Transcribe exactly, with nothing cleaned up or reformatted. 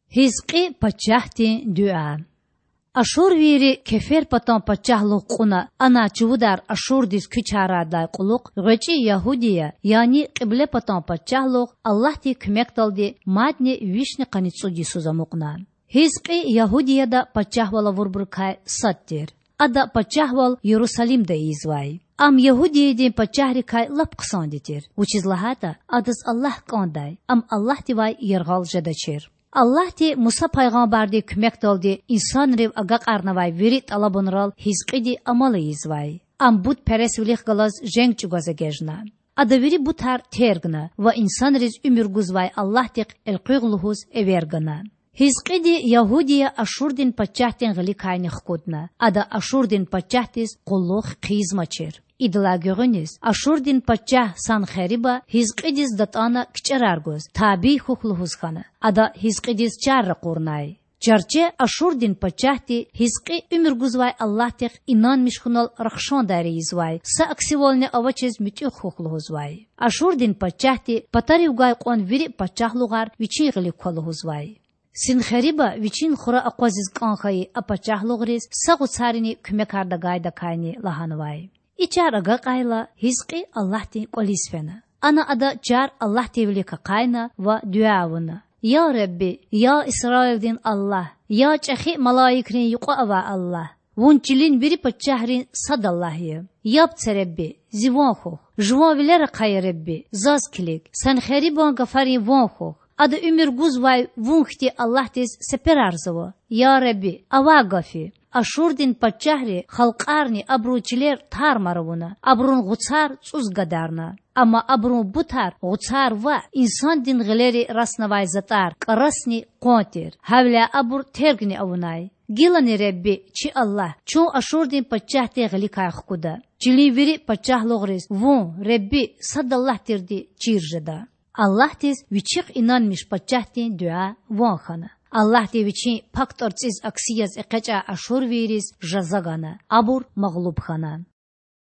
Hizqi pachahti dua. Ashur viri kefer patan pachahlu quna ana chuvdar ashur dis küçarada quluq gıcı Yahudiya yani qibla patan pachahlu Allah ti kmektaldi madni vishni qanitsu di suzamuqna. Hizqi Yahudiyada pachahvala vurburkay sattir. Ada pachahval Yerusalimda izvay. Am Yahudiyadin pachahrikai lap qsanditir. Uçizlahata adas Allah qanday. Am Allah tivay yergal jadachir. Allah ti Musa paygamberdi kümek doldi insan rev agak arnavay veri talabunral hizqidi amalı izvay. Am bud peresvilik galaz jeng çugaza gejna. Adaviri butar tergna va insan riz ümür guzvay Allah tik el qıgluhuz evergna. Hizqidi Yahudiya Ashurdin pachahtin gali kayni xkudna. Ada Ashurdin pachahtis qulluq qizmaçir. İdla görünüz. Ashurdin pachah Sanxeriba Hizqidis datana kiçararguz. Tabi hukluhuz xana. Ada Hizqidis çarra qurnay. Çarçe Ashurdin pachahti Hizqi ümür guzvay Allah tek inanmış xunal rakhşon dari izvay. Sa aksivolne avaçez mütü hukluhuz vay. Ashurdin pachahti patari ugay qon viri pachahlugar viçi gali koluhuz vay. Sanxeriba viçin xura aqwaziz qanxayı apachahluğriz sagu sarini kümekarda gayda kayni lahanvay. İçar aga qayla Hizqi Allah ti qolisfena. Ana ada çar Allah tevlika qayna va duavına. Ya Rabbi, ya İsrail'din Allah, ya çahi malaikrin yuqava Allah. Vunçilin biri pachahrin sadallahı. Yaptse Rabbi, zivanxo. Jvavilere qay Rabbi, zazkilik. Sanxeriba gafarin vanxo. Adı ümür guzvay vunxti Allah tis seperarzovo. Ya Rabbi, ava gafi. Ashurdin pachahri halqarni abruçiler tar maravuna. Abrun gutsar tsuz gadarna. Ama abrun butar gutsar va insan din gıleri rasnavay zatar. Qarasni qontir. Havla abur tergni avunay. Gilani Rabbi, çi Allah. Ço Ashurdin pachahti gali kayxkuda. Çili viri pachahluğriz. Vun Rabbi sadallah tirdi çirjada. Allah tiz viçik inanmış pachahtin dua vanxana. Allah te viçin paktortsiz aksiyaz eqaca Ashur viriz jazagana. Abur mağlub xana.